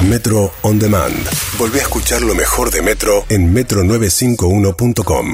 Metro On Demand. Volví a escuchar lo mejor de Metro en metro951.com.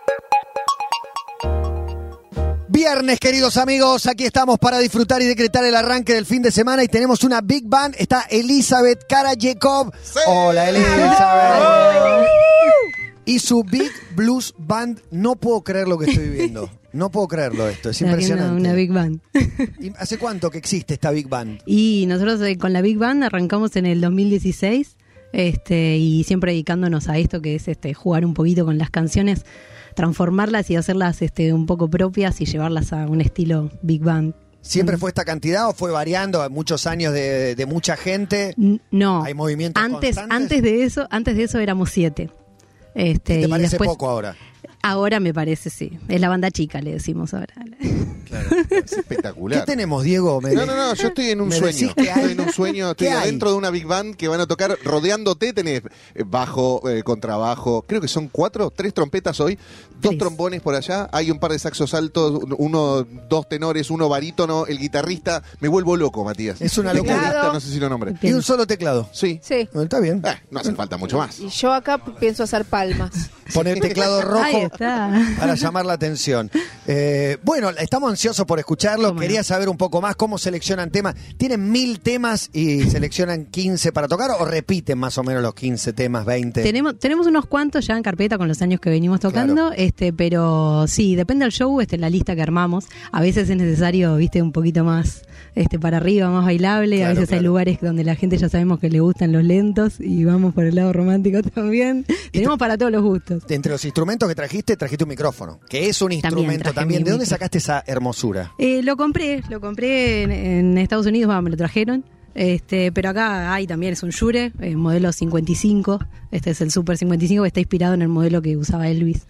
Viernes, queridos amigos, aquí estamos para disfrutar y decretar el arranque del fin de semana y tenemos una Big Band. Está Elizabeth Kara-Jacob. Sí. Hola, Elizabeth. Y su Big Blues Band. No puedo creer lo que estoy viviendo. No puedo creerlo esto, es impresionante. Una Big Band. ¿Y hace cuánto que existe esta Big Band? Y nosotros con la Big Band arrancamos en el 2016 y siempre dedicándonos a esto que es jugar un poquito con las canciones, transformarlas y hacerlas un poco propias y llevarlas a un estilo Big Band. ¿Siempre fue esta cantidad o fue variando? ¿Muchos años de mucha gente? No. ¿Hay movimientos constantes? Antes de eso éramos 7. ¿Te parece después, poco ahora? Ahora me parece, sí. Es la banda chica, le decimos ahora. Claro, es espectacular. ¿Qué tenemos, Diego? No, yo estoy en un sueño. Estoy adentro de una Big Band que van a tocar rodeándote. Tenés bajo, contrabajo, creo que son 3 trompetas hoy, 2 trombones por allá, hay un par de saxos altos, 2 tenores, 1 barítono, el guitarrista. Me vuelvo loco, Matías. Es una locura. No sé si lo nombré. ¿Y un solo teclado? Sí. Está bien. No hace falta mucho más. Y yo acá pienso hacer palmas. Poner teclado rojo. Ahí está. Para llamar la atención. Bueno, estamos ansiosos por escucharlo. Quería saber un poco más cómo seleccionan temas. ¿Tienen 1000 temas y seleccionan 15 para tocar o repiten más o menos los 15 temas, 20? Tenemos unos cuantos ya en carpeta con los años que venimos tocando, claro. Pero sí, depende del show, la lista que armamos. A veces es necesario, un poquito más para arriba, más bailable. Claro, a veces hay lugares donde la gente ya sabemos que le gustan los lentos y vamos por el lado romántico también. Tenemos para todos los gustos. Entre los instrumentos que trajiste un micrófono, que es un instrumento también. ¿De dónde sacaste esa hermosura? Lo compré en Estados Unidos, me lo trajeron. Pero acá hay también, es un Shure, modelo 55. Este es el Super 55 que está inspirado en el modelo que usaba Elvis.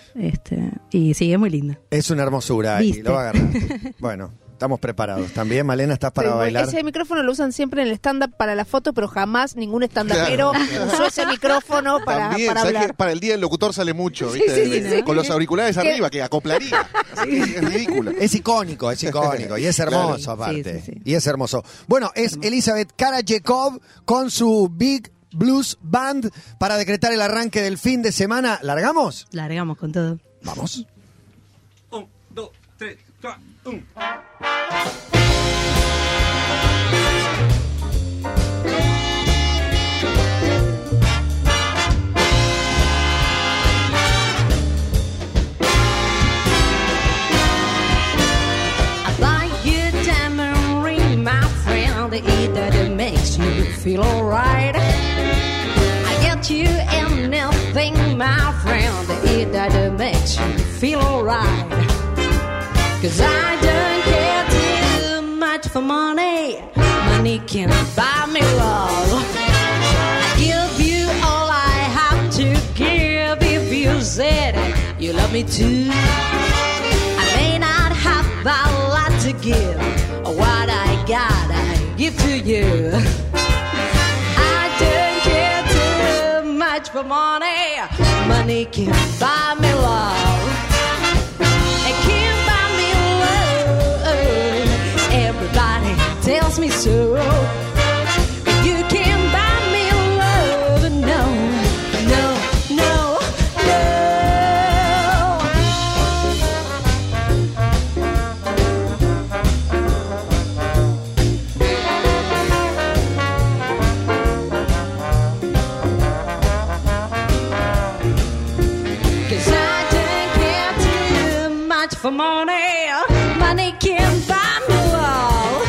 Y sí, es muy lindo. Es una hermosura. ¿Viste? Y lo va a agarrar. Bueno, estamos preparados. También, Malena, ¿estás para bailar? Ese micrófono lo usan siempre en el stand-up para la foto, pero jamás ningún stand-upero usó ese micrófono para hablar. Que para el día del locutor sale mucho, ¿viste? Sí. Con los auriculares arriba, que acoplaría. Así que es ridículo. Es icónico. Y es hermoso, claro. Aparte. Sí. Y es hermoso. Bueno, es Elizabeth Kara-Jacob con su Big Blues Band para decretar el arranque del fin de semana. ¿Largamos? Largamos con todo. Vamos. 1, 2, 3, 4, 1. Eat that it makes you feel alright. I get you anything, my friend. Eat that it makes you feel alright. 'Cause I don't care too much for money. Money can buy me love. I give you all I have to give. If you said you love me too, I may not have a lot to give. What I got, I give to you. I don't care too much for money. Money can't buy me love. It can't buy me love. Everybody tells me so. You can't buy me love. No, no, no, no. For money, money can't buy me love.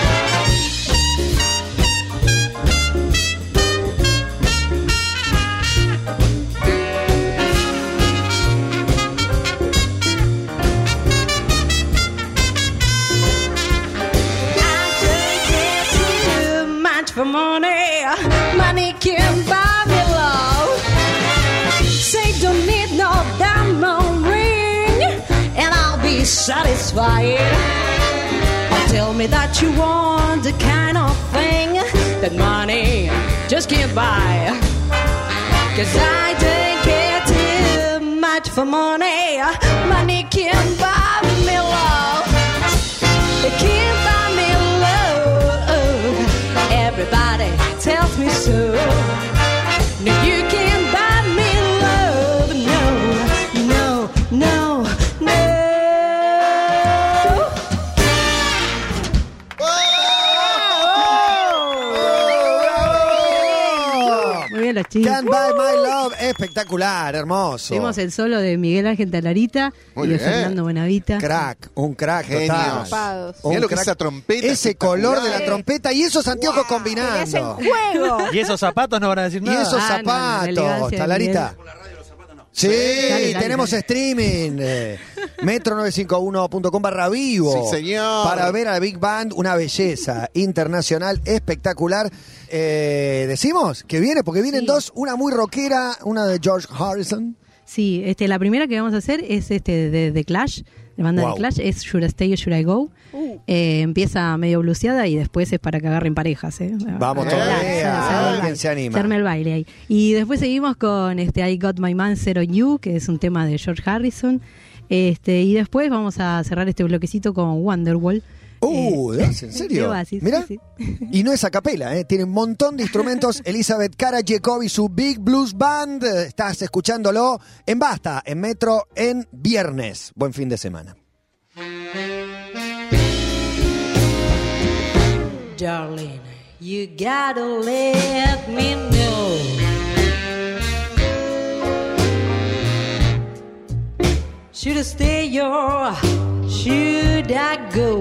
I don't care too much for money, money can't buy me love. Say don't need no diamond ring and I'll be satisfied. Or tell me that you want the kind of thing that money just can't buy. 'Cause I don't care too much for money. Money can't buy me love. It can't buy me love. Everybody tells me bien los chicos. Can't Buy My Love, espectacular, hermoso. Tuvimos el solo de Miguel Ángel Talarita Muy y de bien. Fernando Buenavita. Un crack Genios. total. Copados. Mirá lo que crack. es esa trompeta. Ese color de la espectacular. trompeta y esos anteojos Que le combinando. hacen juego. Y esos zapatos no van a decir Y nada. esos Ah, no, la zapatos, elegancia de Talarita. Sí, Dale, dale, tenemos dale. streaming. Metro951.com/vivo. Sí, señor. Para ver a Big Band, una belleza internacional espectacular. Decimos que viene, porque vienen Sí. dos, una muy rockera, una de George Harrison. Sí, la primera que vamos a hacer es de The Clash, la banda Wow. de Clash, es Should I Stay or Should I Go. Empieza medio bluseada y después es para que agarren parejas. Vamos A todavía, bailar, a ver el quién se anima. Se arma el baile ahí. Y después seguimos con I Got My Man Set on You, que es un tema de George Harrison. Y después vamos a cerrar este bloquecito con Wonderwall. ¿En serio? de Oasis, Mira. sí, Y no es a capela, tiene un montón de instrumentos. Elizabeth Kara-Jacob y su Big Blues Band. Estás escuchándolo en Basta, en Metro, en viernes. Buen fin de semana. Darling, you gotta let me know. Should I stay or should I go?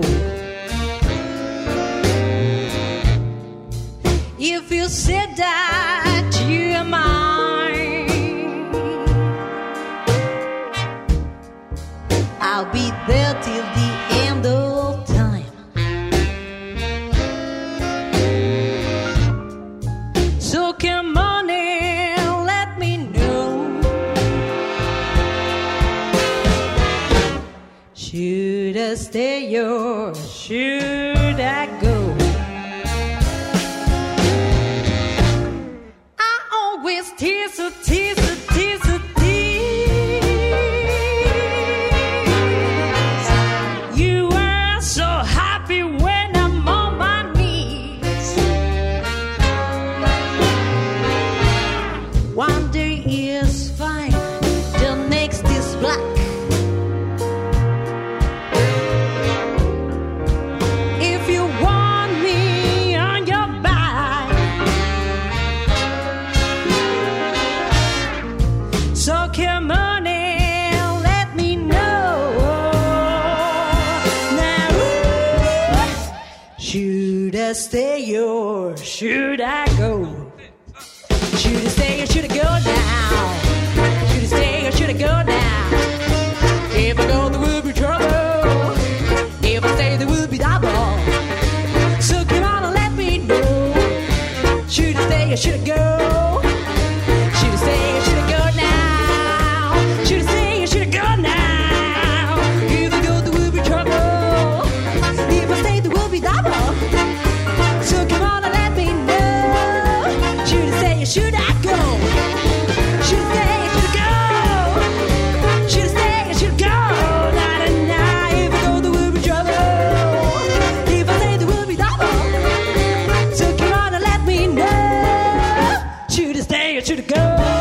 If you said that you're mine, I'll be there till the end of time. So come on and let me know. Should I stay or should I go? I always tease, tease, tease, tease. You are so happy when I'm on my knees. One day is fine, the next is black. If you want me on your back, so come on and let me know. Now, should I stay or should I go? Should I stay or should I go now? Should I stay or should I go now? If I go, there will be trouble. If I stay, there will be double. So come on and let me know. Should I stay or should I go? Should I stay or should I go now? Should I stay or should I go now? If I go, there will be trouble. If I stay, there will be double. So come on and let me know. Should I stay or should I go? Should I stay or should I go? Should I stay or should I go? Nah, nah, nah. If I go, there will be trouble. If I stay, there will be double. So come on and let me know. Should I stay or should I go?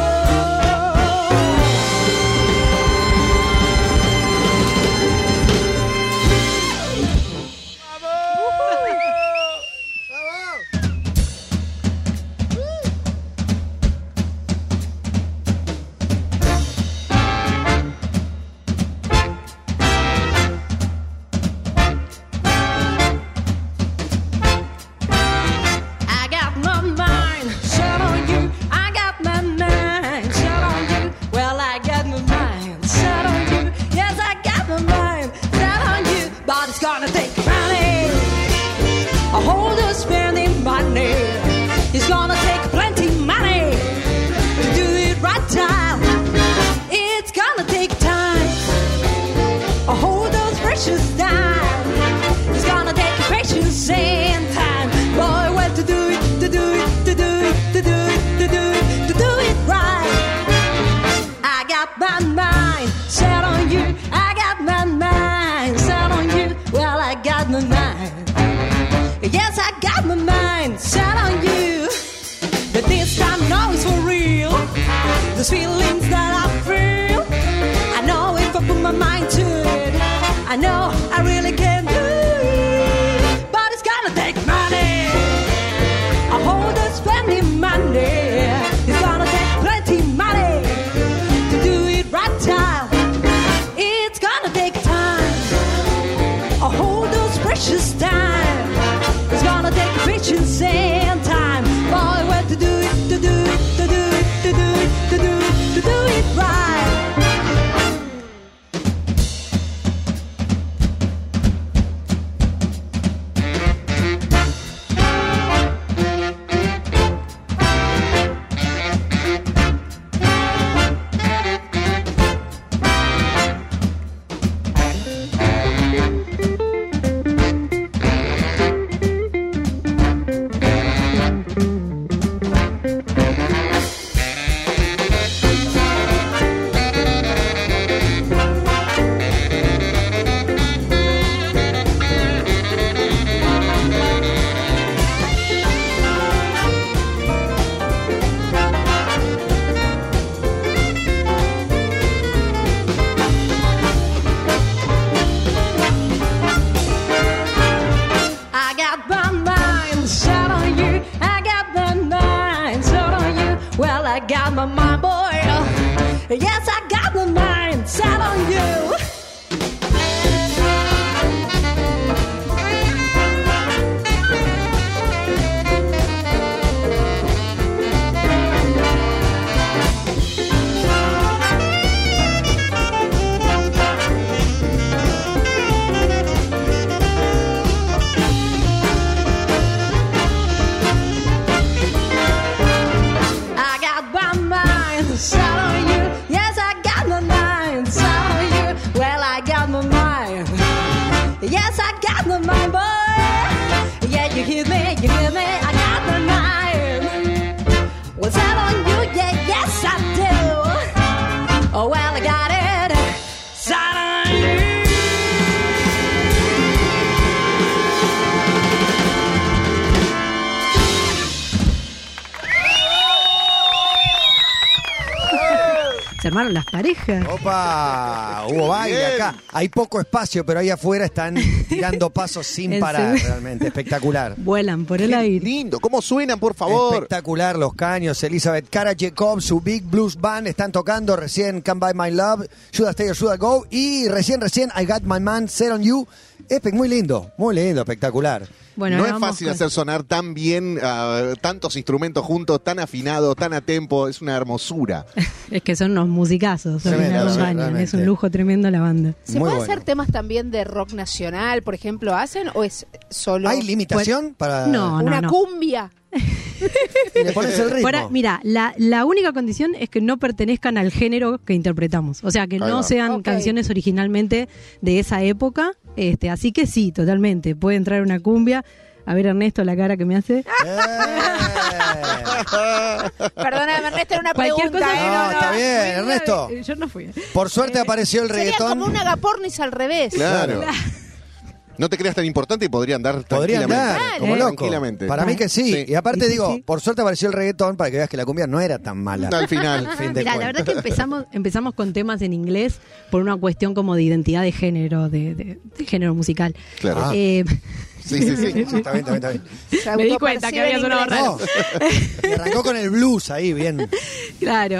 I got my mind set on you. I got my mind set on you. Well, I got my mind set on you. Yes, I got my mind set on you. But it's gonna take money. A hold of spending money. It's gonna take plenty money to do it right time. It's gonna take time. A hold those precious time. It's gonna take patience and time. Boy, well, to do it, to do it, to do it, to do it, to do it, to do it right. I got my mind set on you. I got my mind set on you. Well, I got my mind. Yes, I got my mind set on you. But this time, no, it's for real. Those feelings that I feel, I know if I put my mind to it, I know I really can do it. But it's gonna take money. I hold the spending money. It's I got my mind, boy. Yes, I got my mind set on you. Set on you. Yes, I got my mind set on you. Well, I got my mind. Yes, I got my mind, boy. Yeah, you hear me, I got my mind. Well, set on you, yeah, yes, I do. Oh, well, I got it. Set on you. Se armaron las parejas. ¡Opa! Hubo baile acá. Hay poco espacio, pero ahí afuera están tirando pasos sin parar, realmente. Espectacular. Vuelan por el aire. Lindo, ¿cómo suenan, por favor? Espectacular, los caños. Elizabeth Cara Jacob, su Big Blues Band, están tocando recién Come By My Love, Should I Stay or Should I Go, y recién I Got My Man Set On You. Muy lindo, espectacular. Bueno, no es fácil hacer sonar tan bien tantos instrumentos juntos, tan afinados, tan a tempo. Es una hermosura. Es que son unos musicazos. Es un lujo tremendo la banda. ¿Se puede hacer temas también de rock nacional, por ejemplo, hacen? ¿O es solo...? ¿Hay limitación para...? No. Cumbia? Y le pones el ritmo. Mira, la única condición es que no pertenezcan al género que interpretamos. O sea, que no sean canciones originalmente de esa época. Así que sí, totalmente. Puede entrar una cumbia. A ver, Ernesto, la cara que me hace. Perdóname, Ernesto, era una Cualquier pregunta. cosa, No, está bien, Ernesto. Yo no fui. Por suerte apareció el Sería reggaetón. como un agapornis al revés. Claro. No te creas tan importante y podrían dar tranquilamente. Como loco. Tranquilamente. Para mí que sí. Y aparte Sí, digo, sí. por suerte apareció el reggaetón para que veas que la cumbia no era tan mala. Al final. Fin de Mira, la cuentas. verdad que empezamos con temas en inglés por una cuestión como de identidad de género, de género musical. Claro. Ah. Sí. Está bien. Se Me di cuenta que había sonado autopercibe raro. No. Y arrancó con el blues ahí, bien. Claro,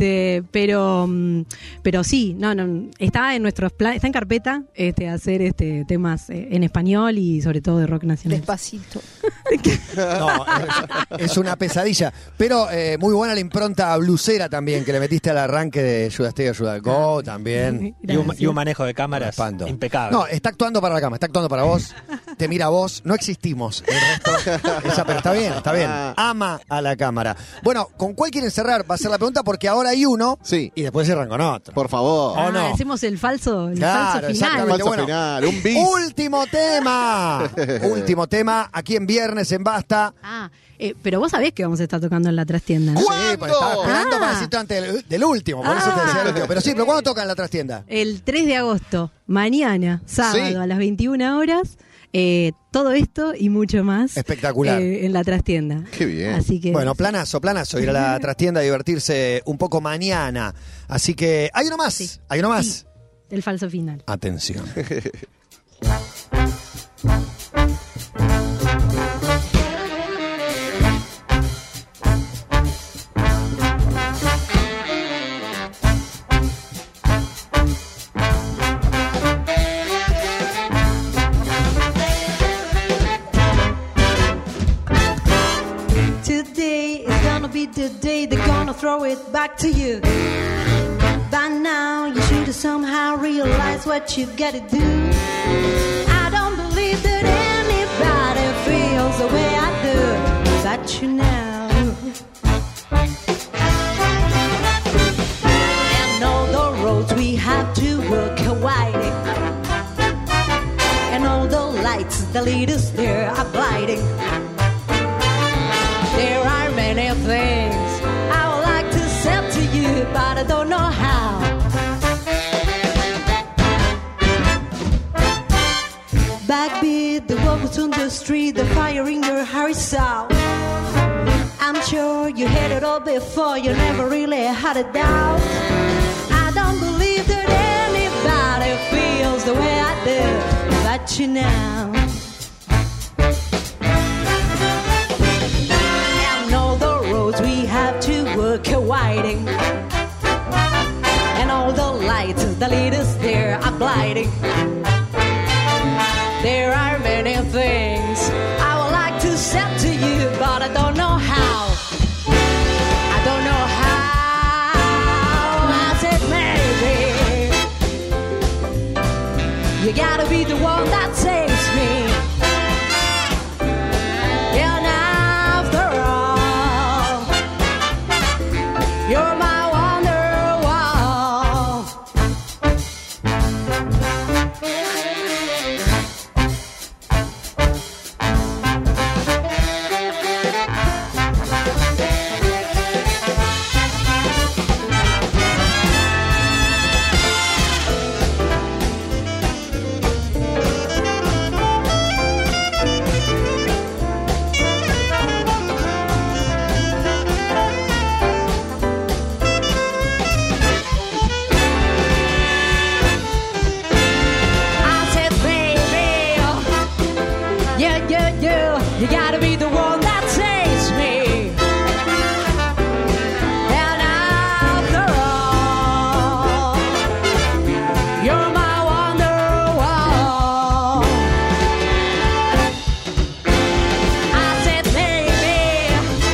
pero sí, no, está en nuestros planes, está en carpeta hacer temas en español y sobre todo de rock nacional. Despacito. No, es una pesadilla. Pero muy buena la impronta blusera también, que le metiste al arranque de Should I Stay or Should I Go también. Y un manejo de cámaras Espanto. impecable. No, está actuando para la cámara, está actuando para vos. Te mira a vos, no existimos. El resto, pero está bien. Ama a la cámara. Bueno, ¿con cuál quieren cerrar? Va a ser la pregunta porque ahora hay uno y después cierran con otro. Por favor. ¿O no? Hacemos el falso Claro, final. exactamente. Falso final, un bis. Último tema, aquí en Viernes en Basta. Pero vos sabés que vamos a estar tocando en la trastienda, ¿no? Sí, pues estaba esperando para decirte antes del último, por eso te decía el último. Pero sí, ¿pero cuándo tocan en la trastienda? El 3 de agosto, mañana, sábado, Sí. a las 21 horas. Todo esto y mucho más. Espectacular. En la trastienda. Qué bien. Así que, Bueno, planazo, ir a la trastienda a divertirse un poco mañana. Así que, hay uno más. Sí. Sí. el falso final. Atención. Today is gonna be the day they're gonna throw it back to you. By now you should have somehow realized what you gotta do. I don't believe that anybody feels the way I do about you now. And all the roads we have to walk are winding, and all the lights that lead us there are blinding. There are many things I would like to say to you, but I don't know how. Backbeat, the walkers on the street, the fire in your heart is out. I'm sure you had it all before, you never really had a doubt. I don't believe that anybody feels the way I do about you now. We have to work look waiting. And all the lights that lead us there are blinding. There are many things I would like to say to you, but I don't know how. I don't know how. I said maybe you gotta be the one that saves me. And after all, you're my you gotta be the one that saves me. And after all, you're my wonderwall. I said, baby,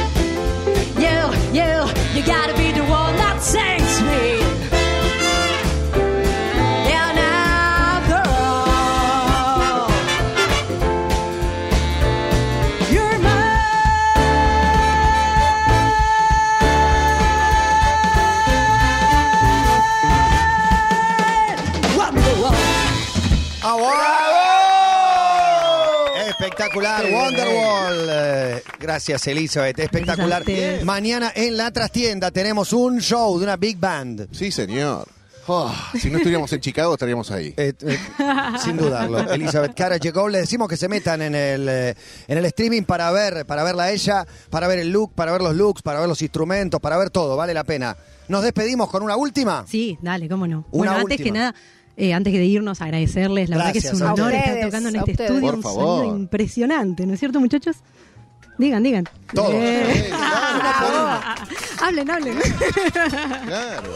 you gotta be the one that saves me. And after all, you're Espectacular, Wonderwall. Gracias, Elizabeth. Espectacular. Gracias. Mañana en la trastienda tenemos un show de una big band. Sí, señor. Oh, si no estuviéramos en Chicago, estaríamos ahí. Sin dudarlo. Elizabeth Karachekov, le decimos que se metan en el streaming para verla a ella, para ver el look, para ver los looks, para ver los instrumentos, para ver todo. Vale la pena. ¿Nos despedimos con una última? Sí, dale, cómo no. Una Antes última. que nada, antes de irnos, agradecerles. La verdad que es un Gracias a honor ustedes. estar tocando en A este ustedes. estudio. Por Un favor. sonido impresionante, ¿no es cierto, muchachos? Digan. Todos. Claro. Hablen. Claro.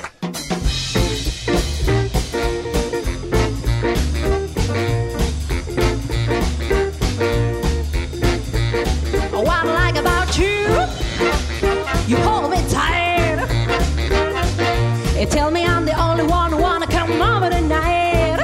what I like about you, you hold me tight. You tell me I'm the only one who wanna come over tonight.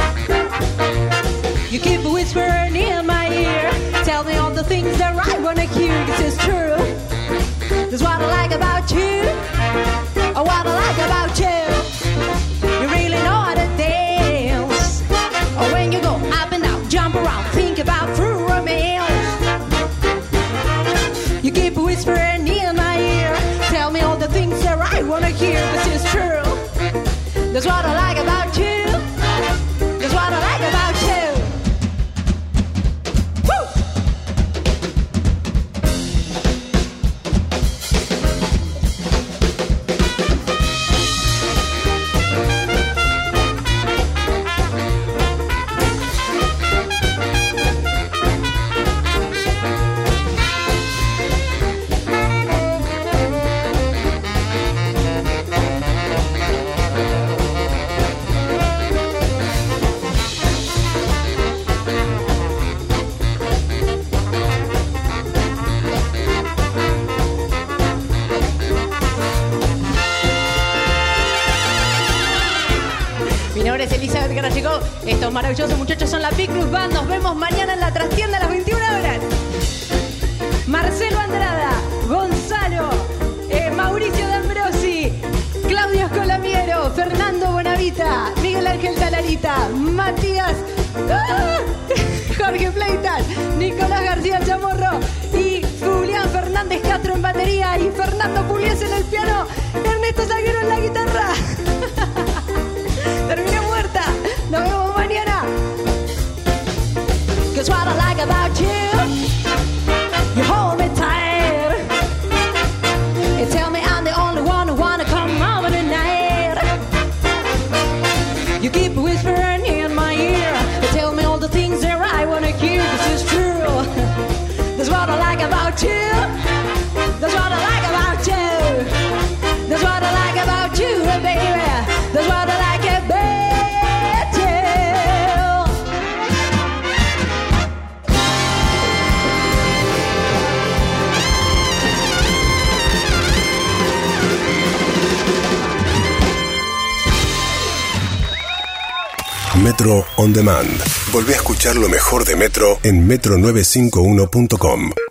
You keep whispering in my ear, tell me all the things that I wanna hear. This is true. That's what I like about you. Oh, what I like about you. You really know how to dance. Oh, when you go up and down, jump around, think about true romance. You keep whispering in my ear, tell me all the things that I wanna hear. This is true. That's what I like about you. That's what I like about you. Woo! Mi nombre es Elizabeth Karachekov. Estos maravillosos muchachos son la Big Cruz Band. Nos vemos mañana en la trastienda a las 21 horas. Marcelo Andrada, Gonzalo, Mauricio D'Ambrosi, Claudio Escolamiero, Fernando Bonavita, Miguel Ángel Talarita, Matías, Jorge Pleitas, Nicolás García Chamorro y Julián Fernández Castro en batería y Fernando Pugliese en el piano, Ernesto Salguero en la guitarra. Terminé muerta. Nos vemos mañana. 'Cause what I like about you, you hold me tight. You tell me I'm the only one who wanna come over tonight. You keep whispering in my ear. You tell me all the things that I wanna hear. This is true. That's what I like about you. That's what I like about Metro On Demand. Volvé a escuchar lo mejor de Metro en metro951.com.